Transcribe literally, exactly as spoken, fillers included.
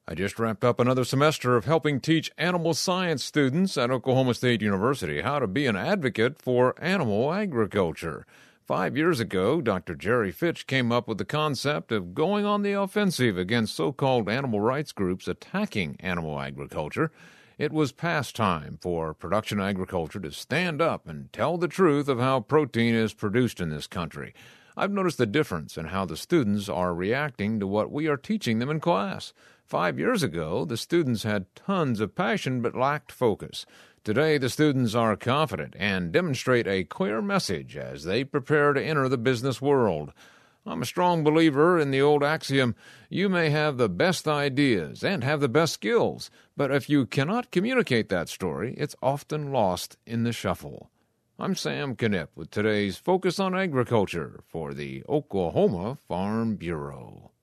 I just wrapped up another semester of helping teach animal science students at Oklahoma State University how to be an advocate for animal agriculture. Five years ago, Doctor Jerry Fitch came up with the concept of going on the offensive against so-called animal rights groups attacking animal agriculture. It was past time for production agriculture to stand up and tell the truth of how protein is produced in this country. I've noticed a difference in how the students are reacting to what we are teaching them in class. Five years ago, the students had tons of passion but lacked focus. Today, the students are confident and demonstrate a clear message as they prepare to enter the business world. I'm a strong believer in the old axiom, you may have the best ideas and have the best skills, but if you cannot communicate that story, it's often lost in the shuffle. I'm Sam Knipp with today's Focus on Agriculture for the Oklahoma Farm Bureau.